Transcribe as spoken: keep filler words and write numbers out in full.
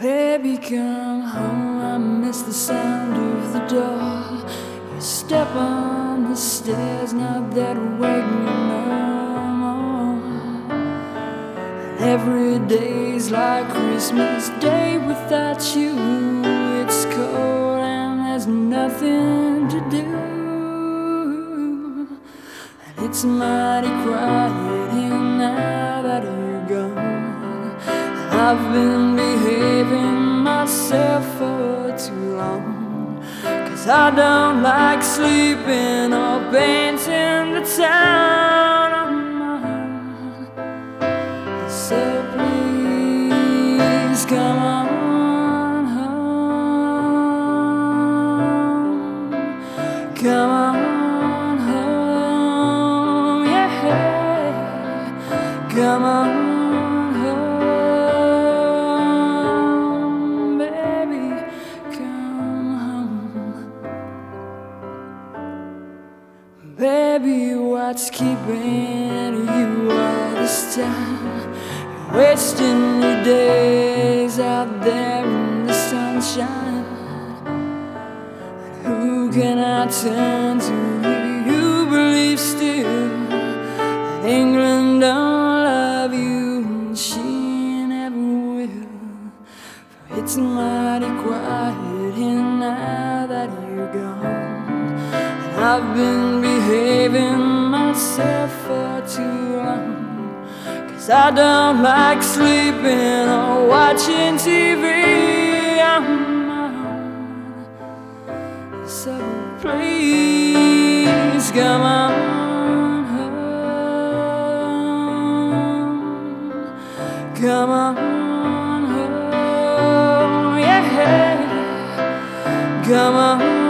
Baby, come home, I miss the sound of the door. You step on the stairs, not that wake me no more. And every day's like Christmas Day without you. It's cold and there's nothing to do, and it's mighty quiet here now that you're gone. I've been behaving myself for too long, 'cause I don't like sleeping or painting the town on my own. So please come on home. Come on home, yeah. Come on. Baby, what's keeping you all this time? You're wasting your days out there in the sunshine. And who can I turn to if you believe still that England don't love you and she never will? For it's mighty quiet here now that you're gone. I've been behaving myself for too long, 'cause I don't like sleeping or watching T V on my own. So please come on home. Come on home, yeah. Come on.